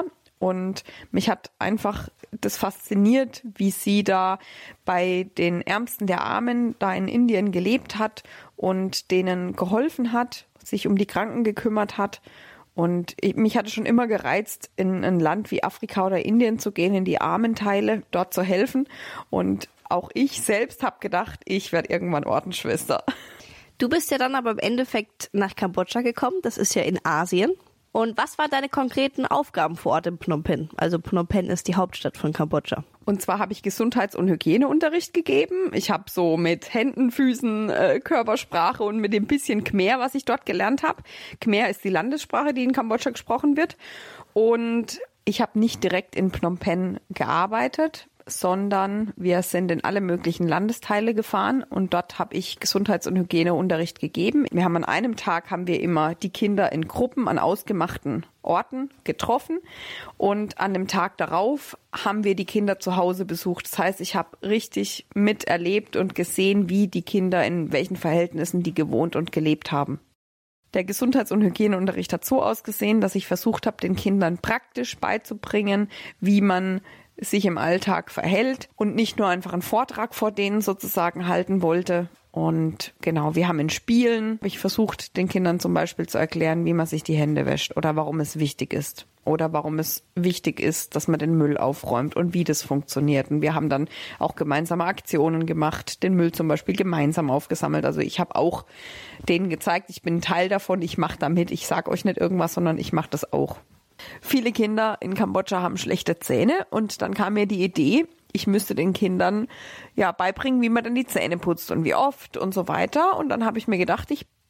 Und mich hat einfach das fasziniert, wie sie da bei den Ärmsten der Armen da in Indien gelebt hat und denen geholfen hat, sich um die Kranken gekümmert hat. Und mich hatte schon immer gereizt, in ein Land wie Afrika oder Indien zu gehen, in die armen Teile, dort zu helfen. Und auch ich selbst habe gedacht, ich werde irgendwann Ordensschwester. Du bist ja dann aber im Endeffekt nach Kambodscha gekommen, das ist ja in Asien. Und was waren deine konkreten Aufgaben vor Ort in Phnom Penh? Also Phnom Penh ist die Hauptstadt von Kambodscha. Und zwar habe ich Gesundheits- und Hygieneunterricht gegeben. Ich habe so mit Händen, Füßen, Körpersprache und mit dem bisschen Khmer, was ich dort gelernt habe. Khmer ist die Landessprache, die in Kambodscha gesprochen wird. Und ich habe nicht direkt in Phnom Penh gearbeitet, sondern wir sind in alle möglichen Landesteile gefahren und dort habe ich Gesundheits- und Hygieneunterricht gegeben. Wir haben an einem Tag immer die Kinder in Gruppen an ausgemachten Orten getroffen und an dem Tag darauf haben wir die Kinder zu Hause besucht. Das heißt, ich habe richtig miterlebt und gesehen, wie die Kinder in welchen Verhältnissen die gewohnt und gelebt haben. Der Gesundheits- und Hygieneunterricht hat so ausgesehen, dass ich versucht habe, den Kindern praktisch beizubringen, wie man sich im Alltag verhält und nicht nur einfach einen Vortrag vor denen sozusagen halten wollte. Und genau, wir haben in Spielen, ich versucht, den Kindern zum Beispiel zu erklären, wie man sich die Hände wäscht oder warum es wichtig ist. Oder warum es wichtig ist, dass man den Müll aufräumt und wie das funktioniert. Und wir haben dann auch gemeinsame Aktionen gemacht, den Müll zum Beispiel gemeinsam aufgesammelt. Also ich habe auch denen gezeigt, ich bin ein Teil davon, ich mache da mit, ich sage euch nicht irgendwas, sondern ich mache das auch. Viele Kinder in Kambodscha haben schlechte Zähne und dann kam mir die Idee, ich müsste den Kindern beibringen, wie man denn die Zähne putzt und wie oft und so weiter. Und dann habe ich mir gedacht,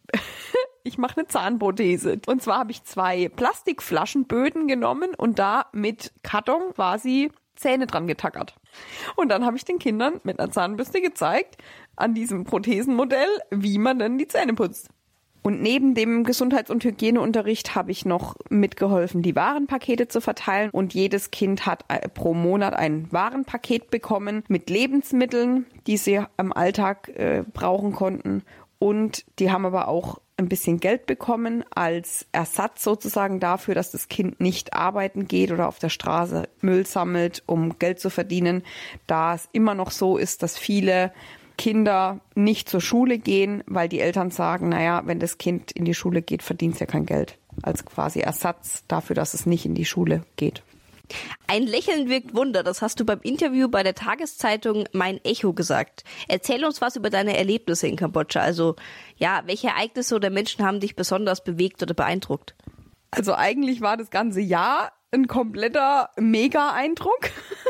ich mache eine Zahnprothese. Und zwar habe ich 2 Plastikflaschenböden genommen und da mit Karton quasi Zähne dran getackert. Und dann habe ich den Kindern mit einer Zahnbürste gezeigt, an diesem Prothesenmodell, wie man denn die Zähne putzt. Und neben dem Gesundheits- und Hygieneunterricht habe ich noch mitgeholfen, die Warenpakete zu verteilen. Und jedes Kind hat pro Monat ein Warenpaket bekommen mit Lebensmitteln, die sie im Alltag brauchen konnten. Und die haben aber auch ein bisschen Geld bekommen als Ersatz sozusagen dafür, dass das Kind nicht arbeiten geht oder auf der Straße Müll sammelt, um Geld zu verdienen. Da es immer noch so ist, dass viele Kinder nicht zur Schule gehen, weil die Eltern sagen, naja, wenn das Kind in die Schule geht, verdient es ja kein Geld. Als quasi Ersatz dafür, dass es nicht in die Schule geht. Ein Lächeln wirkt Wunder, das hast du beim Interview bei der Tageszeitung Mein Echo gesagt. Erzähl uns was über deine Erlebnisse in Kambodscha. Also welche Ereignisse oder Menschen haben dich besonders bewegt oder beeindruckt? Also eigentlich war das ganze Jahr ein kompletter Mega-Eindruck.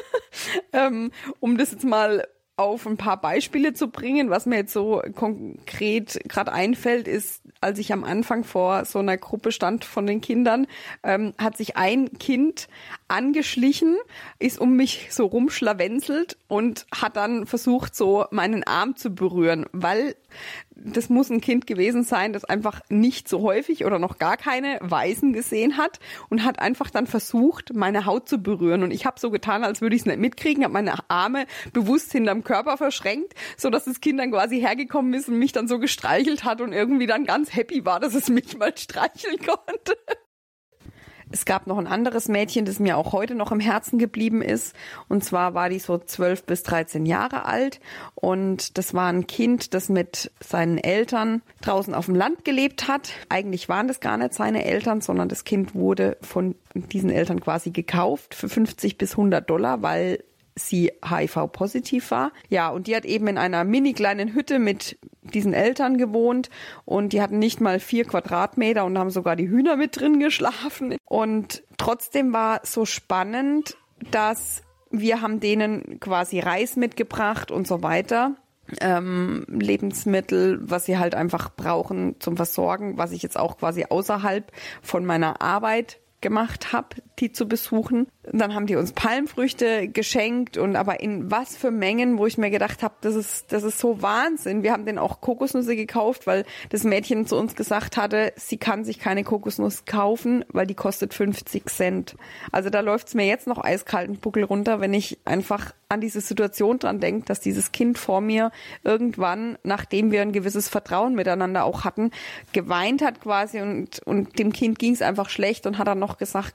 Um das jetzt mal auf ein paar Beispiele zu bringen, was mir jetzt so konkret gerade einfällt, ist, als ich am Anfang vor so einer Gruppe stand von den Kindern, hat sich ein Kind angeschlichen, ist um mich so rumschlawenzelt und hat dann versucht, so meinen Arm zu berühren, weil das muss ein Kind gewesen sein, das einfach nicht so häufig oder noch gar keine Waisen gesehen hat und hat einfach dann versucht, meine Haut zu berühren. Und ich habe so getan, als würde ich es nicht mitkriegen, habe meine Arme bewusst hinterm Körper verschränkt, sodass das Kind dann quasi hergekommen ist und mich dann so gestreichelt hat und irgendwie dann ganz happy war, dass es mich mal streicheln konnte. Es gab noch ein anderes Mädchen, das mir auch heute noch im Herzen geblieben ist. Und zwar war die so 12 bis 13 Jahre alt. Und das war ein Kind, das mit seinen Eltern draußen auf dem Land gelebt hat. Eigentlich waren das gar nicht seine Eltern, sondern das Kind wurde von diesen Eltern quasi gekauft für $50 bis $100, weil sie HIV-positiv war. Ja, und die hat eben in einer mini kleinen Hütte mit diesen Eltern gewohnt und die hatten nicht mal 4 Quadratmeter und haben sogar die Hühner mit drin geschlafen. Und trotzdem war so spannend, dass wir haben denen quasi Reis mitgebracht und so weiter. Lebensmittel, was sie halt einfach brauchen zum Versorgen, was ich jetzt auch quasi außerhalb von meiner Arbeit gemacht habe, die zu besuchen. Dann haben die uns Palmfrüchte geschenkt und aber in was für Mengen, wo ich mir gedacht habe, das ist so Wahnsinn. Wir haben denen auch Kokosnüsse gekauft, weil das Mädchen zu uns gesagt hatte, sie kann sich keine Kokosnuss kaufen, weil die kostet 50 Cent. Also da läuft's mir jetzt noch eiskalten Buckel runter, wenn ich einfach an diese Situation dran denke, dass dieses Kind vor mir irgendwann, nachdem wir ein gewisses Vertrauen miteinander auch hatten, geweint hat quasi und dem Kind ging's einfach schlecht und hat dann noch gesagt gehabt, ja,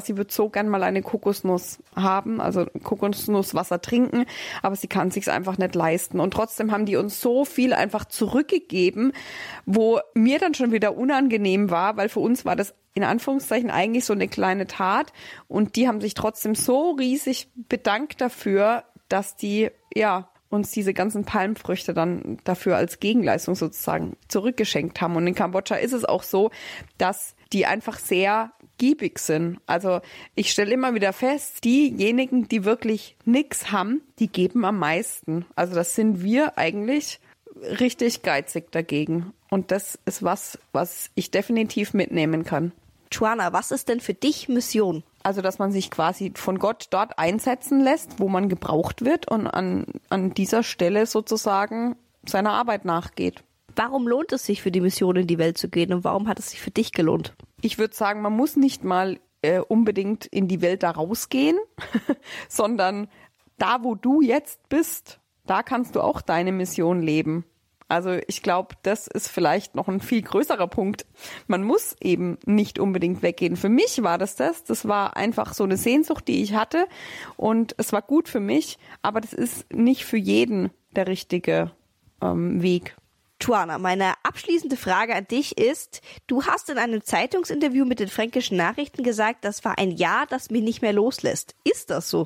sie würde so gern mal eine Kokosnuss haben, also Kokosnusswasser trinken, aber sie kann es sich einfach nicht leisten. Und trotzdem haben die uns so viel einfach zurückgegeben, wo mir dann schon wieder unangenehm war, weil für uns war das in Anführungszeichen eigentlich so eine kleine Tat. Und die haben sich trotzdem so riesig bedankt dafür, dass die, uns diese ganzen Palmfrüchte dann dafür als Gegenleistung sozusagen zurückgeschenkt haben. Und in Kambodscha ist es auch so, dass die einfach sehr giebig sind. Also ich stelle immer wieder fest, diejenigen, die wirklich nichts haben, die geben am meisten. Also das sind wir eigentlich richtig geizig dagegen. Und das ist was ich definitiv mitnehmen kann. Joanna, was ist denn für dich Mission? Also, dass man sich quasi von Gott dort einsetzen lässt, wo man gebraucht wird und an dieser Stelle sozusagen seiner Arbeit nachgeht. Warum lohnt es sich für die Mission in die Welt zu gehen und warum hat es sich für dich gelohnt? Ich würde sagen, man muss nicht mal unbedingt in die Welt da rausgehen, sondern da, wo du jetzt bist, da kannst du auch deine Mission leben. Also ich glaube, das ist vielleicht noch ein viel größerer Punkt. Man muss eben nicht unbedingt weggehen. Für mich war das war einfach so eine Sehnsucht, die ich hatte und es war gut für mich, aber das ist nicht für jeden der richtige Weg. Joanna, meine abschließende Frage an dich ist, du hast in einem Zeitungsinterview mit den Fränkischen Nachrichten gesagt, das war ein Ja, das mich nicht mehr loslässt. Ist das so?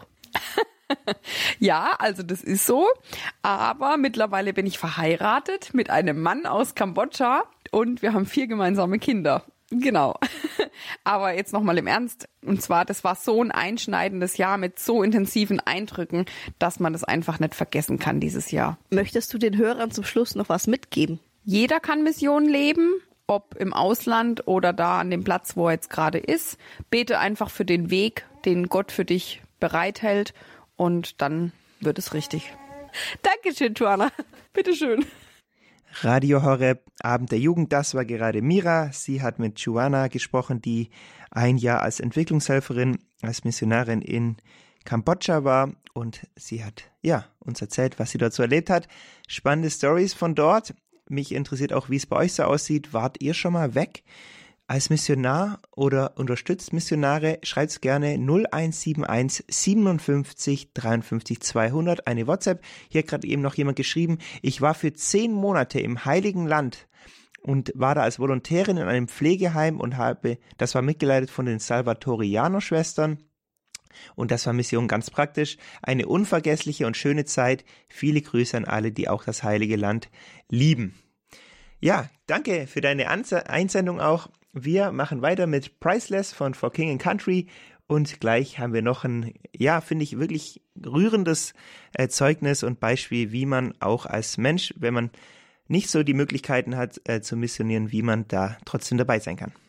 Ja, also das ist so, aber mittlerweile bin ich verheiratet mit einem Mann aus Kambodscha und wir haben 4 gemeinsame Kinder. Genau. Aber jetzt nochmal im Ernst. Und zwar, das war so ein einschneidendes Jahr mit so intensiven Eindrücken, dass man das einfach nicht vergessen kann dieses Jahr. Möchtest du den Hörern zum Schluss noch was mitgeben? Jeder kann Mission leben, ob im Ausland oder da an dem Platz, wo er jetzt gerade ist. Bete einfach für den Weg, den Gott für dich bereithält. Und dann wird es richtig. Dankeschön, Joanna. Bitteschön. Radio Horeb, Abend der Jugend, das war gerade Mira. Sie hat mit Joanna gesprochen, die ein Jahr als Entwicklungshelferin, als Missionarin in Kambodscha war. Und sie hat uns erzählt, was sie dort so erlebt hat. Spannende Stories von dort. Mich interessiert auch, wie es bei euch so aussieht. Wart ihr schon mal weg als Missionar oder unterstützt Missionare? Schreibt's gerne 0171 57 53 200, eine WhatsApp. Hier hat gerade eben noch jemand geschrieben, ich war für 10 Monate im Heiligen Land und war da als Volontärin in einem Pflegeheim und das war mitgeleitet von den Salvatorianer-Schwestern. Und das war Mission ganz praktisch. Eine unvergessliche und schöne Zeit. Viele Grüße an alle, die auch das Heilige Land lieben. Ja, danke für deine Einsendung auch. Wir machen weiter mit Priceless von For King and Country und gleich haben wir noch ein, finde ich, wirklich rührendes Zeugnis und Beispiel, wie man auch als Mensch, wenn man nicht so die Möglichkeiten hat zu missionieren, wie man da trotzdem dabei sein kann.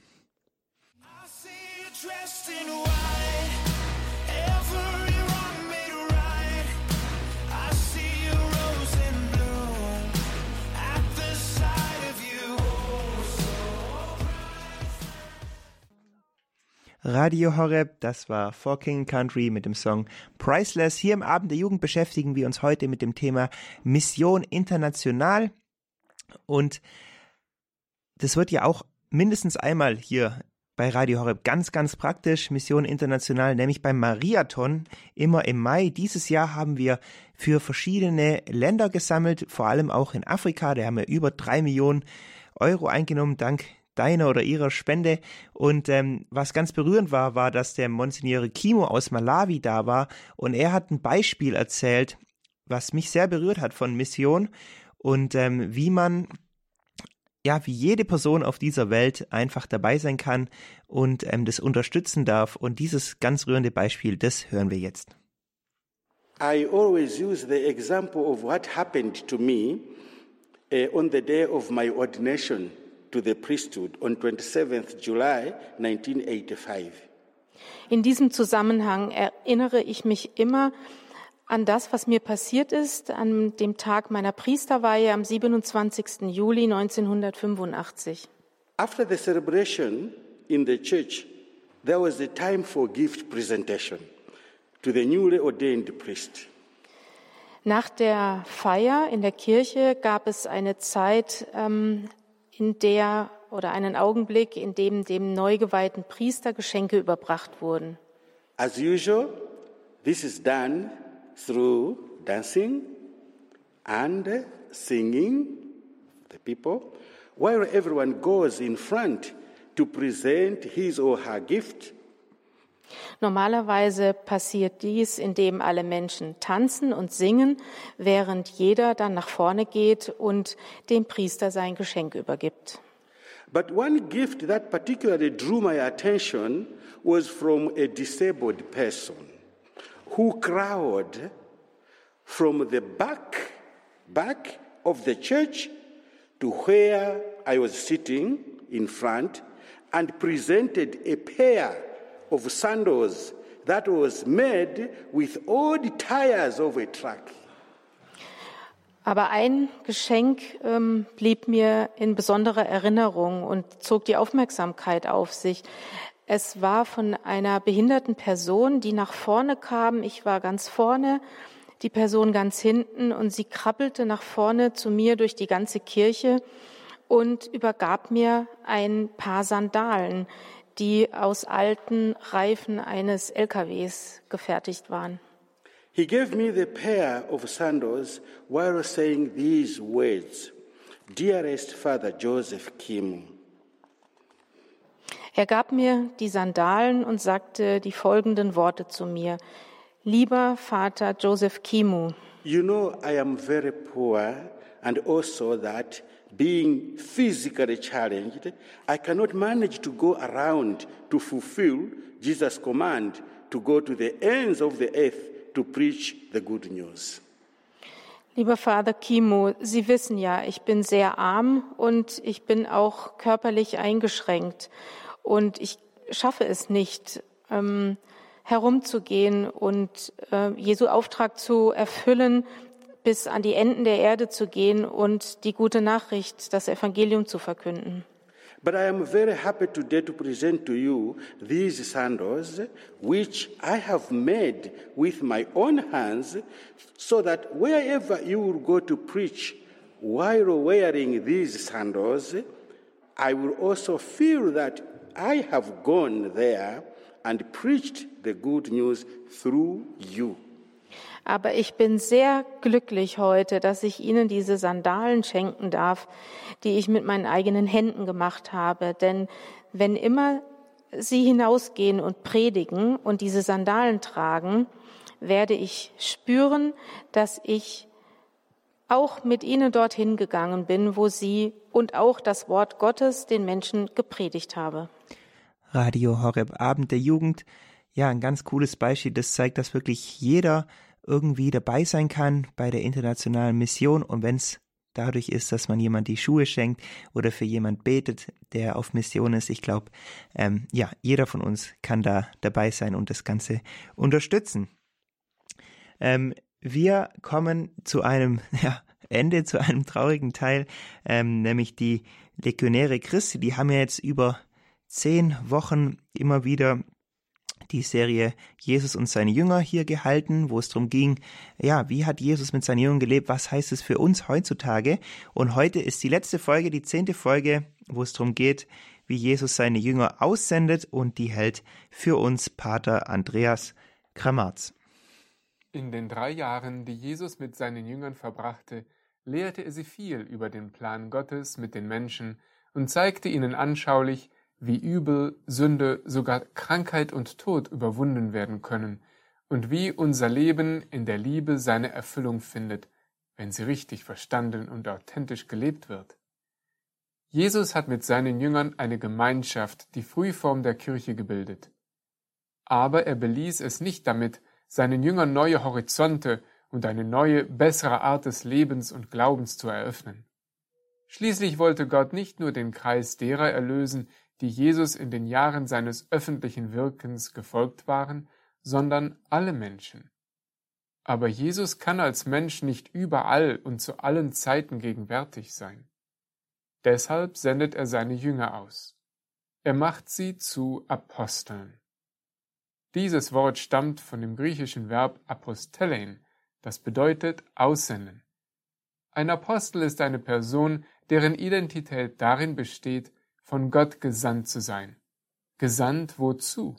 Radio Horeb, das war For King Country mit dem Song Priceless. Hier im Abend der Jugend beschäftigen wir uns heute mit dem Thema Mission international. Und das wird ja auch mindestens einmal hier bei Radio Horeb ganz, ganz praktisch, Mission international, nämlich beim Mariathon, immer im Mai. Dieses Jahr haben wir für verschiedene Länder gesammelt, vor allem auch in Afrika. Da haben wir über 3 Millionen Euro eingenommen, dank deiner oder ihrer Spende. Und was ganz berührend war, dass der Monsignore Kimo aus Malawi da war und er hat ein Beispiel erzählt, was mich sehr berührt hat von Mission und wie man, wie jede Person auf dieser Welt einfach dabei sein kann und das unterstützen darf. Und dieses ganz rührende Beispiel, das hören wir jetzt. I always use the example of what happened to me on the day of my ordination to the priesthood on 27th July 1985. In diesem Zusammenhang erinnere ich mich immer an das, was mir passiert ist an dem Tag meiner Priesterweihe am 27. Juli 1985. After the celebration in the church, there was a time for gift presentation to the newly ordained priest. Nach der Feier in der Kirche gab es eine Zeit, in der oder einen Augenblick, in dem neu geweihten Priester Geschenke überbracht wurden. As usual, this is done through dancing and singing, the people, while everyone goes in front to present his or her gift. Normalerweise passiert dies, indem alle Menschen tanzen und singen, während jeder dann nach vorne geht und dem Priester sein Geschenk übergibt. But one gift that particularly drew my attention was from a disabled person who crowded from the back of the church to where I was sitting in front and presented a pair of sandals that was made with old tires of a truck. Aber ein Geschenk blieb mir in besonderer Erinnerung und zog die Aufmerksamkeit auf sich. Es war von einer behinderten Person, die nach vorne kam. Ich war ganz vorne, die Person ganz hinten und sie krabbelte nach vorne zu mir durch die ganze Kirche und übergab mir ein paar Sandalen, die aus alten Reifen eines LKWs gefertigt waren. He gave me the pair of sandals while saying these words, "Dearest Father Joseph Kimu." Er gab mir die Sandalen und sagte die folgenden Worte zu mir. Lieber Vater Joseph Kimu. You know I am very poor and also that being physically challenged, I cannot manage to go around to fulfill Jesus' command to go to the ends of the earth to preach the good news. Lieber Vater Kimu, Sie wissen ja, ich bin sehr arm und ich bin auch körperlich eingeschränkt und ich schaffe es nicht, herumzugehen und Jesu Auftrag zu erfüllen, bis an die Enden der Erde zu gehen und die gute Nachricht, das Evangelium zu verkünden. But I am very happy today to present to you these sandals, which I have made with my own hands, so that wherever you will go to preach, while wearing these sandals, I will also feel that I have gone there and preached the good news through you. Aber ich bin sehr glücklich heute, dass ich Ihnen diese Sandalen schenken darf, die ich mit meinen eigenen Händen gemacht habe. Denn wenn immer Sie hinausgehen und predigen und diese Sandalen tragen, werde ich spüren, dass ich auch mit Ihnen dorthin gegangen bin, wo Sie und auch das Wort Gottes den Menschen gepredigt habe. Radio Horeb, Abend der Jugend. Ja, ein ganz cooles Beispiel. Das zeigt, dass wirklich jeder irgendwie dabei sein kann bei der internationalen Mission. Und wenn es dadurch ist, dass man jemand die Schuhe schenkt oder für jemand betet, der auf Mission ist, ich glaube, jeder von uns kann da dabei sein und das Ganze unterstützen. Wir kommen zu einem Ende, zu einem traurigen Teil, nämlich die Legionäre Christi. Die haben ja jetzt über 10 Wochen immer wieder die Serie Jesus und seine Jünger hier gehalten, wo es darum ging, wie hat Jesus mit seinen Jüngern gelebt, was heißt es für uns heutzutage? Und heute ist die letzte Folge, die 10. Folge, wo es darum geht, wie Jesus seine Jünger aussendet, und die hält für uns Pater Andreas Kramarz. In den 3 Jahren, die Jesus mit seinen Jüngern verbrachte, lehrte er sie viel über den Plan Gottes mit den Menschen und zeigte ihnen anschaulich, wie Übel, Sünde, sogar Krankheit und Tod überwunden werden können und wie unser Leben in der Liebe seine Erfüllung findet, wenn sie richtig verstanden und authentisch gelebt wird. Jesus hat mit seinen Jüngern eine Gemeinschaft, die Frühform der Kirche, gebildet. Aber er beließ es nicht damit, seinen Jüngern neue Horizonte und eine neue, bessere Art des Lebens und Glaubens zu eröffnen. Schließlich wollte Gott nicht nur den Kreis derer erlösen, die Jesus in den Jahren seines öffentlichen Wirkens gefolgt waren, sondern alle Menschen. Aber Jesus kann als Mensch nicht überall und zu allen Zeiten gegenwärtig sein. Deshalb sendet er seine Jünger aus. Er macht sie zu Aposteln. Dieses Wort stammt von dem griechischen Verb apostelein, das bedeutet aussenden. Ein Apostel ist eine Person, deren Identität darin besteht, von Gott gesandt zu sein. Gesandt wozu?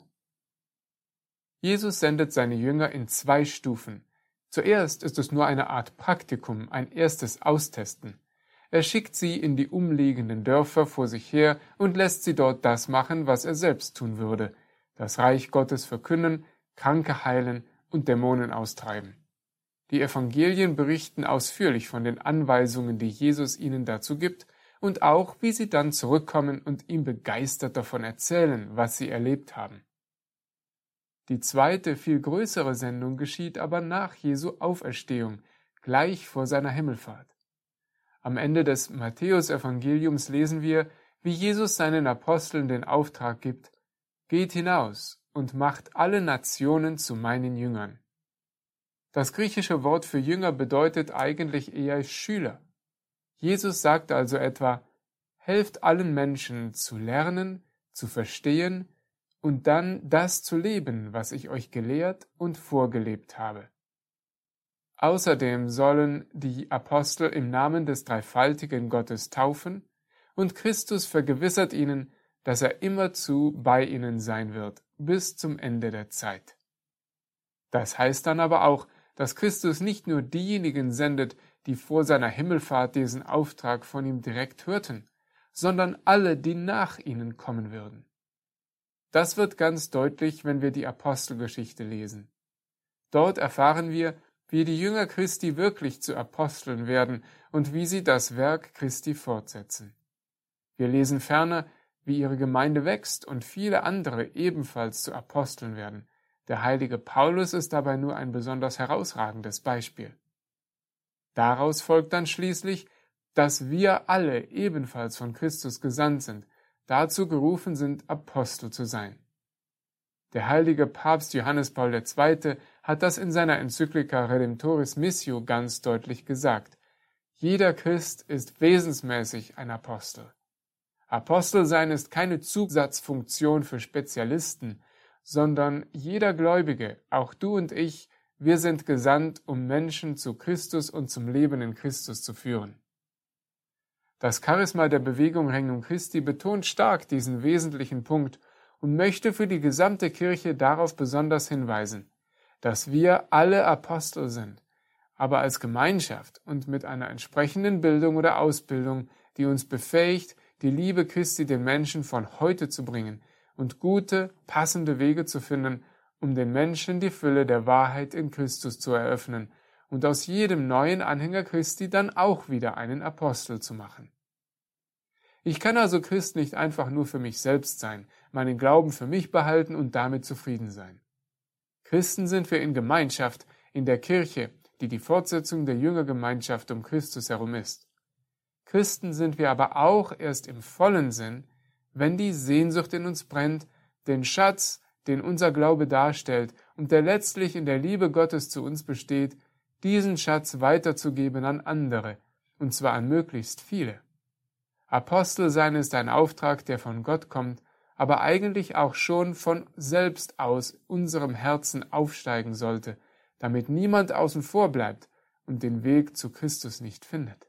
Jesus sendet seine Jünger in 2 Stufen. Zuerst ist es nur eine Art Praktikum, ein erstes Austesten. Er schickt sie in die umliegenden Dörfer vor sich her und lässt sie dort das machen, was er selbst tun würde: das Reich Gottes verkünden, Kranke heilen und Dämonen austreiben. Die Evangelien berichten ausführlich von den Anweisungen, die Jesus ihnen dazu gibt, und auch, wie sie dann zurückkommen und ihm begeistert davon erzählen, was sie erlebt haben. Die zweite, viel größere Sendung geschieht aber nach Jesu Auferstehung, gleich vor seiner Himmelfahrt. Am Ende des Matthäus-Evangeliums lesen wir, wie Jesus seinen Aposteln den Auftrag gibt: Geht hinaus und macht alle Nationen zu meinen Jüngern. Das griechische Wort für Jünger bedeutet eigentlich eher Schüler. Jesus sagt also etwa: Helft allen Menschen zu lernen, zu verstehen und dann das zu leben, was ich euch gelehrt und vorgelebt habe. Außerdem sollen die Apostel im Namen des dreifaltigen Gottes taufen, und Christus vergewissert ihnen, dass er immerzu bei ihnen sein wird, bis zum Ende der Zeit. Das heißt dann aber auch, dass Christus nicht nur diejenigen sendet, die vor seiner Himmelfahrt diesen Auftrag von ihm direkt hörten, sondern alle, die nach ihnen kommen würden. Das wird ganz deutlich, wenn wir die Apostelgeschichte lesen. Dort erfahren wir, wie die Jünger Christi wirklich zu Aposteln werden und wie sie das Werk Christi fortsetzen. Wir lesen ferner, wie ihre Gemeinde wächst und viele andere ebenfalls zu Aposteln werden. Der heilige Paulus ist dabei nur ein besonders herausragendes Beispiel. Daraus folgt dann schließlich, dass wir alle ebenfalls von Christus gesandt sind, dazu gerufen sind, Apostel zu sein. Der heilige Papst Johannes Paul II. Hat das in seiner Enzyklika Redemptoris Missio ganz deutlich gesagt: Jeder Christ ist wesensmäßig ein Apostel. Apostel sein ist keine Zusatzfunktion für Spezialisten, sondern jeder Gläubige, auch du und ich, wir sind gesandt, um Menschen zu Christus und zum Leben in Christus zu führen. Das Charisma der Bewegung Regnum Christi betont stark diesen wesentlichen Punkt und möchte für die gesamte Kirche darauf besonders hinweisen, dass wir alle Apostel sind, aber als Gemeinschaft und mit einer entsprechenden Bildung oder Ausbildung, die uns befähigt, die Liebe Christi den Menschen von heute zu bringen und gute, passende Wege zu finden, um den Menschen die Fülle der Wahrheit in Christus zu eröffnen und aus jedem neuen Anhänger Christi dann auch wieder einen Apostel zu machen. Ich kann also Christ nicht einfach nur für mich selbst sein, meinen Glauben für mich behalten und damit zufrieden sein. Christen sind wir in Gemeinschaft, in der Kirche, die die Fortsetzung der Jüngergemeinschaft um Christus herum ist. Christen sind wir aber auch erst im vollen Sinn, wenn die Sehnsucht in uns brennt, den Schatz, den unser Glaube darstellt und der letztlich in der Liebe Gottes zu uns besteht, diesen Schatz weiterzugeben an andere, und zwar an möglichst viele. Apostel sein ist ein Auftrag, der von Gott kommt, aber eigentlich auch schon von selbst aus unserem Herzen aufsteigen sollte, damit niemand außen vor bleibt und den Weg zu Christus nicht findet.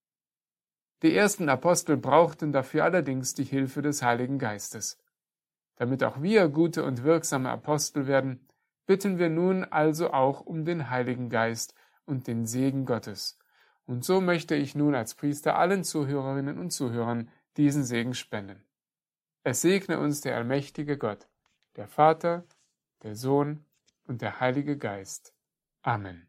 Die ersten Apostel brauchten dafür allerdings die Hilfe des Heiligen Geistes. Damit auch wir gute und wirksame Apostel werden, bitten wir nun also auch um den Heiligen Geist und den Segen Gottes. Und so möchte ich nun als Priester allen Zuhörerinnen und Zuhörern diesen Segen spenden. Es segne uns der allmächtige Gott, der Vater, der Sohn und der Heilige Geist. Amen.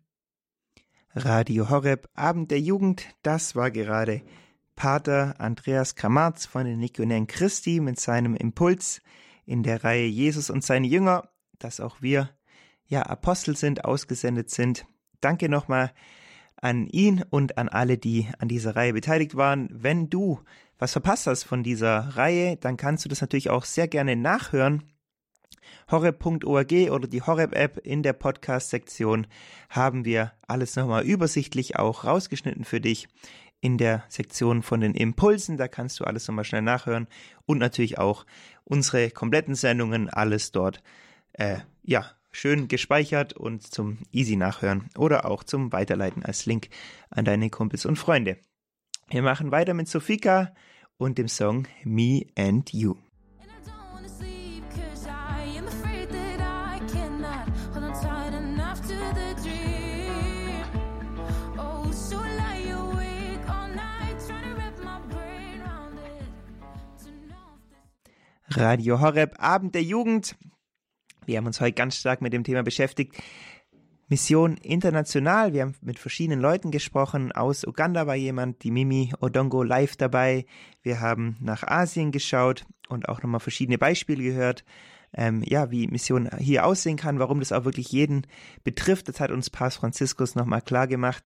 Radio Horeb, Abend der Jugend, das war gerade Pater Andreas Kramarz von den Legionären Christi mit seinem Impuls in der Reihe Jesus und seine Jünger, dass auch wir Apostel sind, ausgesendet sind. Danke nochmal an ihn und an alle, die an dieser Reihe beteiligt waren. Wenn du was verpasst hast von dieser Reihe, dann kannst du das natürlich auch sehr gerne nachhören. horeb.org oder die Horeb-App in der Podcast-Sektion haben wir alles nochmal übersichtlich auch rausgeschnitten für dich. In der Sektion von den Impulsen, da kannst du alles nochmal schnell nachhören und natürlich auch unsere kompletten Sendungen, alles dort, schön gespeichert und zum easy Nachhören oder auch zum Weiterleiten als Link an deine Kumpels und Freunde. Wir machen weiter mit Sofika und dem Song Me and You. Radio Horeb, Abend der Jugend. Wir haben uns heute ganz stark mit dem Thema beschäftigt. Mission international. Wir haben mit verschiedenen Leuten gesprochen. Aus Uganda war jemand, die Mimi Odongo live dabei. Wir haben nach Asien geschaut und auch nochmal verschiedene Beispiele gehört, wie Mission hier aussehen kann, warum das auch wirklich jeden betrifft. Das hat uns Papst Franziskus nochmal klar gemacht.